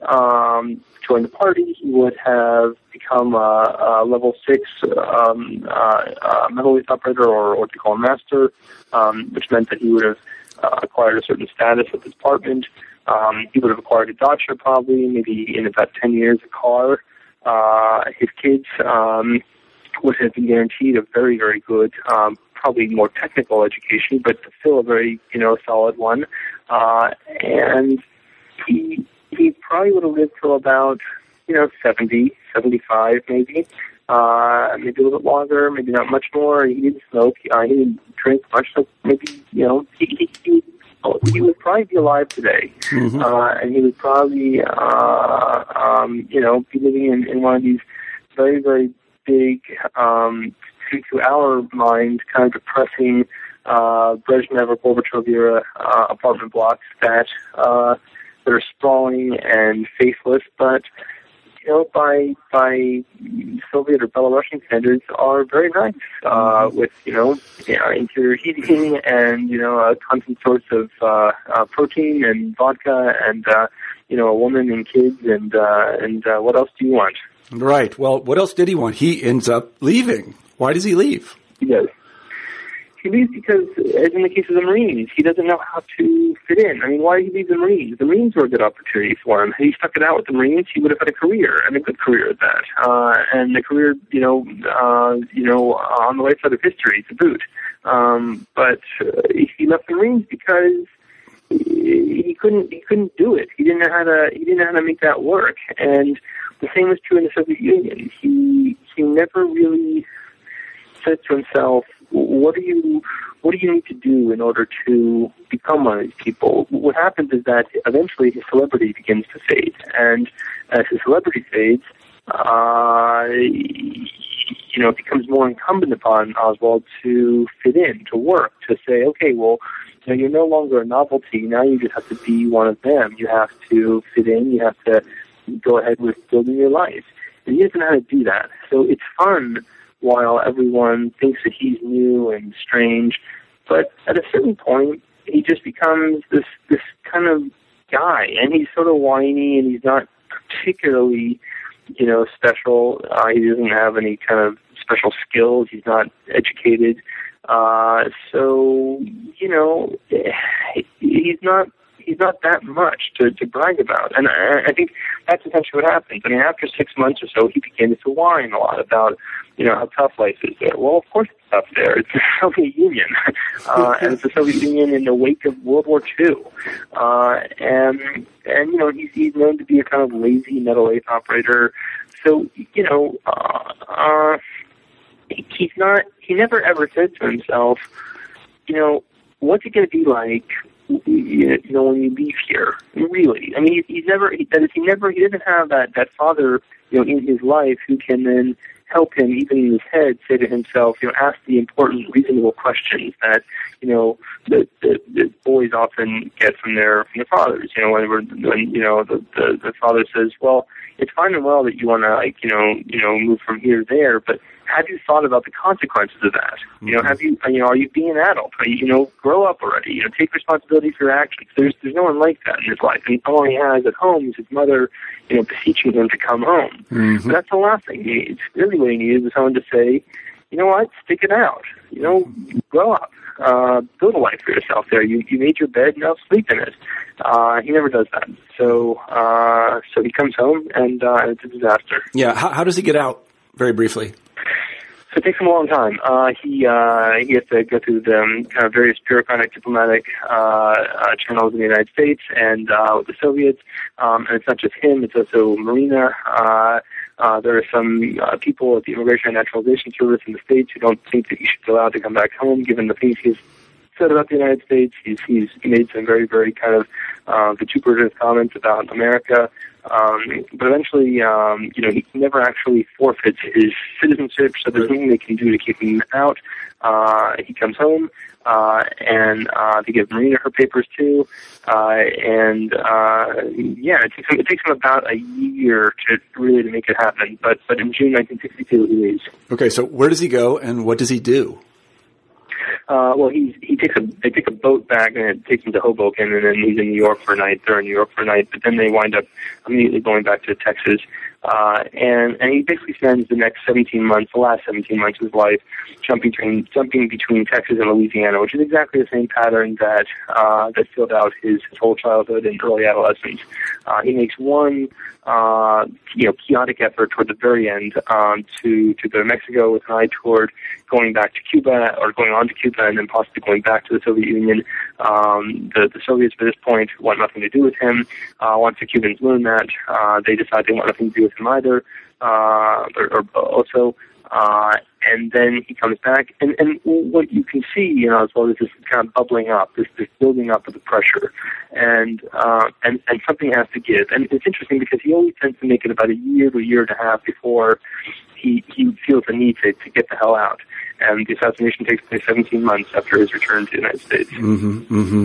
um, joined the party. He would have become a, a level six um, uh, uh, metal leaf operator, or what they call a master, um, which meant that he would have uh, acquired a certain status at the department. Um, he would have acquired a Dodge probably, maybe in about ten years, a car. Uh, his kids um, would have been guaranteed a very, very good, um, probably more technical education, but still a very, you know, solid one. Uh, and he he probably would have lived till about, you know, seventy, seventy-five maybe. Uh, maybe a little bit longer, maybe not much more. He didn't smoke. Uh, he didn't drink much, so maybe, you know, he, he, he he would probably be alive today, mm-hmm. uh, and he would probably, uh, um, you know, be living in, in one of these very, very big, um, to, to our mind, kind of depressing uh, Brezhnev or Gorbachev era uh, apartment blocks that uh, that are sprawling and faceless, but you know, by by Soviet or Belarusian standards, are very nice, uh, with, you know, you know, interior heating and, you know, a constant source of uh, uh, protein and vodka and, uh, you know, a woman and kids and, uh, and uh, what else do you want? Right. Well, what else did he want? He ends up leaving. Why does he leave? He does. He leaves because, as in the case of the Marines, he doesn't know how to fit in. I mean, why did he leave the Marines? The Marines were a good opportunity for him. Had he stuck it out with the Marines, he would have had a career, and a good career at that. Uh, and a career, you know, uh, you know, on the right side of history to boot. Um, but uh, he left the Marines because he couldn't. He couldn't do it. He didn't know how to. He didn't know how to make that work. And the same was true in the Soviet Union. He he never really said to himself, what do you what do you need to do in order to become one of these people? What happens is that eventually his celebrity begins to fade, and as his celebrity fades, uh, you know, it becomes more incumbent upon Oswald to fit in, to work, to say, okay, well, you know, you're no longer a novelty. Now you just have to be one of them. You have to fit in. You have to go ahead with building your life. And he doesn't know how to do that. So it's fun while everyone thinks that he's new and strange. But at a certain point, he just becomes this this kind of guy. And he's sort of whiny, and he's not particularly, you know, special. Uh, he doesn't have any kind of special skills. He's not educated. Uh, so, you know, he's not he's not that much to, to brag about. And I, I think that's essentially what happens. I mean, after six months or so, he began to whine a lot about, you know, how tough life is there. Well, of course it's tough there. It's the Soviet Union. Uh, and it's the Soviet Union in the wake of World War Two. Uh, and, and, you know, he's, he's known to be a kind of lazy metal lathe operator. So, you know, uh, uh, he's not, he never ever said to himself, you know, what's it going to be like, you know, when you leave here? Really, I mean, he, he's never. He, that is, he never. He doesn't have that that father, you know, in his life who can then help him, even in his head, say to himself, you know, ask the important, reasonable questions that, you know, the, the, the boys often get from their from their fathers. You know, when, when you know the, the the father says, well, it's fine and well that you want to, like, you know, you know, move from here to there, but have you thought about the consequences of that? You know, have you, you know, are you being an adult? Are you, you know, grow up already. You know, take responsibility for your actions. There's there's no one like that in his life, and all he has at home is his mother, you know, beseeching him to come home. Mm-hmm. But that's the last thing he needs. Really, what he needs is someone to say, you know what, stick it out. You know, grow up. Uh, build a life for yourself there. You you made your bed, now sleep in it. Uh, he never does that. So uh, so he comes home, and uh, it's a disaster. Yeah. How, how does he get out? Very briefly. So it takes him a long time. Uh, he uh, he has to go through the um, kind of various bureaucratic, diplomatic uh, uh, channels in the United States and uh, with the Soviets. Um, and it's not just him; it's also Marina. Uh, uh, there are some uh, people at the Immigration and Naturalization Service in the States who don't think that he should be allowed to come back home, given the things he's said about the United States. He's he's made some very very kind of uh, vituperative comments about America. Um, but eventually, um, you know, he never actually forfeits his citizenship, so there's nothing they can do to keep him out. Uh, he comes home, uh, and uh, they give Marina her papers too, uh, and uh, yeah, it takes him it takes him about a year to really to make it happen. But but in June nineteen sixty-two, he leaves. Okay, so where does he go, and what does he do? Uh, well, he's, he takes a, they take a boat back and it takes him to Hoboken, and then he's in New York for a night. They're in New York for a night, but then they wind up immediately going back to Texas. Uh, and, and he basically spends the next seventeen months, the last seventeen months of his life, jumping between, jumping between Texas and Louisiana, which is exactly the same pattern that, uh, that filled out his, his whole childhood and early adolescence. Uh, he makes one, uh, you know, chaotic effort toward the very end, um, to, to go to Mexico with an eye toward going back to Cuba, or going on to Cuba and then possibly going back to the Soviet Union. Um, the, the Soviets, by this point, want nothing to do with him. Uh, once the Cubans learn that, uh, they decide they want nothing to do with him either, uh, or, or also. Uh, and then he comes back, and, and what you can see, you know, as well, is this kind of bubbling up, this, this building up of the pressure, and, uh, and, and something has to give. And it's interesting because he always tends to make it about a year to a year and a half before he, he feels the need to, to get the hell out. And the assassination takes place seventeen months after his return to the United States. Mm-hmm, mm-hmm.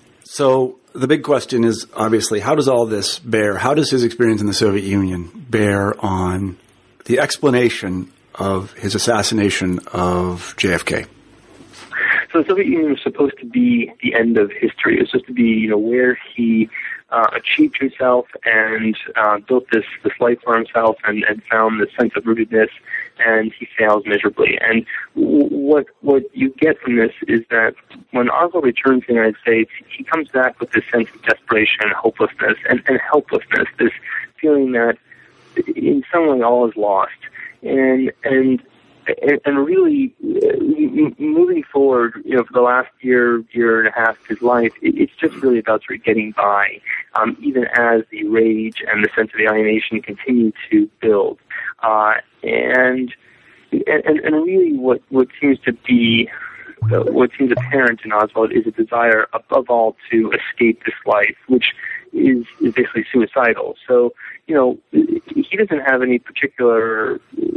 So the big question is, obviously, how does all this bear, how does his experience in the Soviet Union bear on the explanation of his assassination of J F K? So the Soviet Union was supposed to be the end of history. It was supposed to be, you know, where he uh, achieved himself and uh, built this, this life for himself and, and found this sense of rootedness, and he fails miserably. And w- what what you get from this is that when Oswald returns to the United States, he comes back with this sense of desperation and hopelessness and, and helplessness, this feeling that in some way all is lost. And and and really uh, moving forward, you know, for the last year, year and a half of his life, it, it's just really about sort of getting by, um, even as the rage and the sense of alienation continue to build. Uh, and, and and really, what what seems to be uh, what seems apparent in Oswald is a desire, above all, to escape this life, which is, is basically suicidal. So, you know, he doesn't have any particular,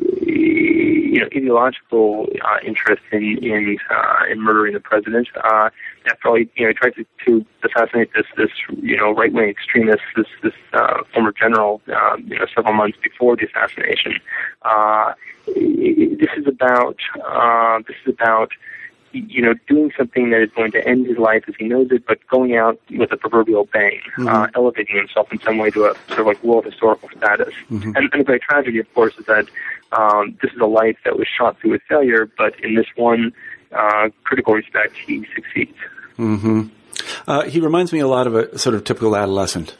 you know, ideological uh, interest in in, uh, in murdering the president. Uh, after all, he, you know, he tried to, to assassinate this this you know right wing extremist, this this uh, former general, uh, you know, several months before the assassination. Uh, this is about uh, this is about. you know, doing something that is going to end his life as he knows it, but going out with a proverbial bang, mm-hmm. uh, elevating himself in some way to a sort of like world historical status. Mm-hmm. And, and the great tragedy, of course, is that um, this is a life that was shot through with failure, but in this one uh, critical respect, he succeeds. Mm-hmm. Uh, he reminds me a lot of a sort of typical adolescent.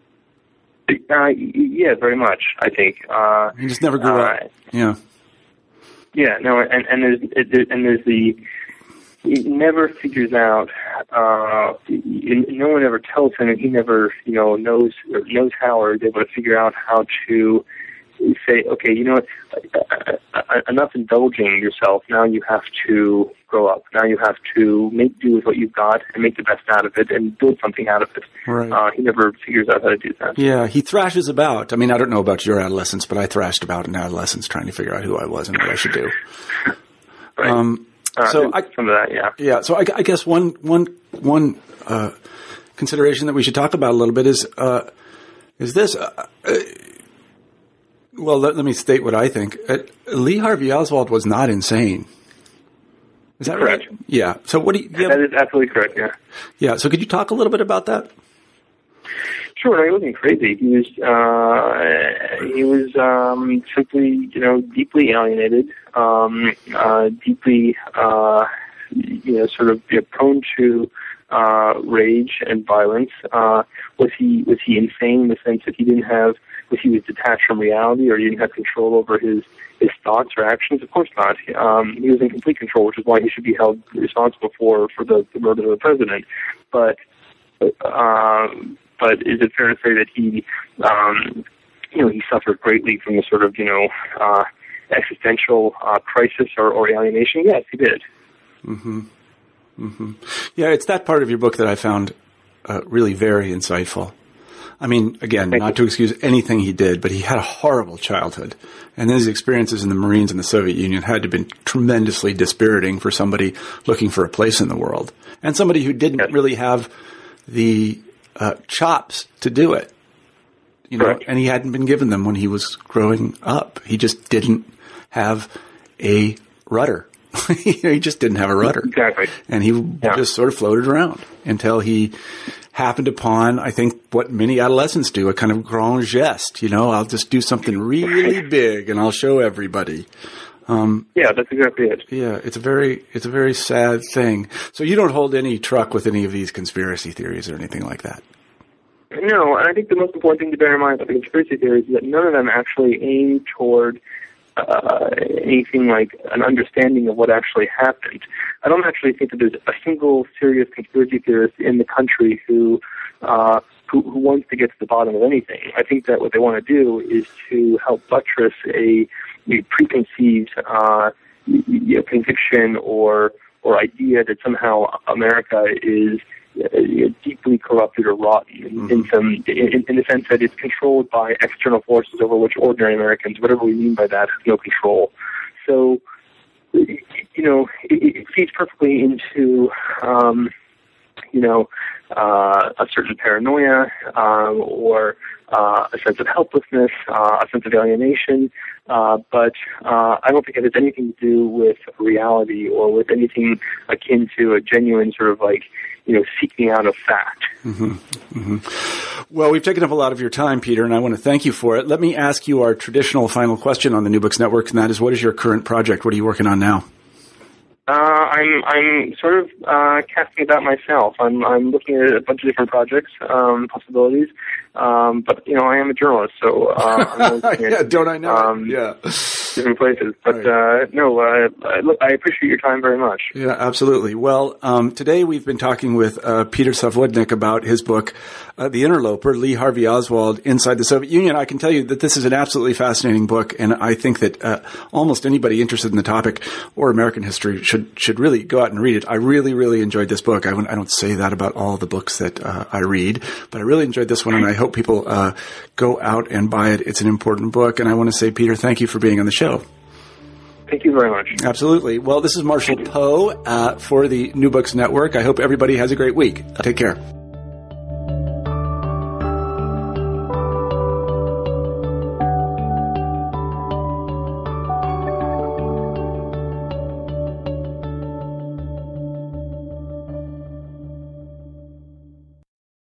Uh, yeah, very much, I think. Uh, he just never grew uh, up. Yeah. Yeah, no, and, and there's and there's the he never figures out. Uh, no one ever tells him, and he never, you know, knows or knows how or is able to figure out how to say, okay, you know what, enough indulging yourself. Now you have to grow up. Now you have to make do with what you've got and make the best out of it and build something out of it. Right. Uh, he never figures out how to do that. Yeah, he thrashes about. I mean, I don't know about your adolescence, but I thrashed about in adolescence trying to figure out who I was and what I should do. Right. Um, uh, so I, some of that, yeah. Yeah. So I, I guess one one one uh, consideration that we should talk about a little bit is uh, is this. Uh, uh, well, let, let me state what I think. Uh, Lee Harvey Oswald was not insane. Is that correct? Right? Yeah. So what do you? do you that have, is absolutely correct. Yeah. Yeah. So could you talk a little bit about that? Sure, no, he wasn't crazy. He was uh, he was um, simply, you know, deeply alienated, um, uh, deeply, uh, you know, sort of you know, prone to uh, rage and violence. Uh, was he was he insane in the sense that he didn't have, was he was detached from reality, or he didn't have control over his his thoughts or actions? Of course not. Um, he was in complete control, which is why he should be held responsible for for the, the murder of the president. But. Uh, But is it fair to say that he, um, you know, he suffered greatly from the sort of, you know, uh, existential uh, crisis or, or alienation? Yes, he did. Mm-hmm. Mm-hmm. Yeah, it's that part of your book that I found uh, really very insightful. I mean, again, Thank not you. to excuse anything he did, but he had a horrible childhood. And his experiences in the Marines in the Soviet Union had to have been tremendously dispiriting for somebody looking for a place in the world. And somebody who didn't Yes. really have the uh, chops to do it. You know, Correct. and he hadn't been given them when he was growing up. He just didn't have a rudder. He just didn't have a rudder. Exactly. And he Yeah. just sort of floated around until he happened upon, I think, what many adolescents do, a kind of grand geste. You know, I'll just do something really big and I'll show everybody. Um, Yeah, that's exactly it. yeah, it's a very, it's a very sad thing. So you don't hold any truck with any of these conspiracy theories or anything like that? No, and I think the most important thing to bear in mind about the conspiracy theories is that none of them actually aim toward uh, anything like an understanding of what actually happened. I don't actually think that there's a single serious conspiracy theorist in the country who, uh, who who wants to get to the bottom of anything. I think that what they want to do is to help buttress a, a preconceived uh, you know, conviction or or idea that somehow America is uh, deeply corrupted or rotten in, mm-hmm. in some in, in the sense that it's controlled by external forces over which ordinary Americans, whatever we mean by that, have no control. So, you know, it, it feeds perfectly into um, you know uh, a certain paranoia um, or uh, a sense of helplessness, uh, a sense of alienation. Uh, but uh, I don't think it has anything to do with reality or with anything akin to a genuine sort of like, you know, seeking out of fact. Mm-hmm. Mm-hmm. Well, we've taken up a lot of your time, Peter, and I want to thank you for it. Let me ask you our traditional final question on the New Books Network, and that is, what is your current project? What are you working on now? Uh, I'm I'm sort of uh, casting about myself. I'm I'm looking at a bunch of different projects, um, possibilities. Um, but you know, I am a journalist, so uh, I'm looking at, yeah, don't I know? Um, yeah, different places. But right. uh, no, uh, I, look, I appreciate your time very much. Yeah, absolutely. Well, um, today we've been talking with uh, Peter Savudnik about his book, uh, The Interloper: Lee Harvey Oswald Inside the Soviet Union. I can tell you that this is an absolutely fascinating book, and I think that uh, almost anybody interested in the topic or American history should should really go out and read it. I really, really enjoyed this book. I, I don't say that about all the books that uh, I read, but I really enjoyed this one, and I hope people uh, go out and buy it. It's an important book, and I want to say, Peter, thank you for being on the show. Thank you very much. Absolutely. Well, this is Marshall Poe uh, for the New Books Network. I hope everybody has a great week. Take care.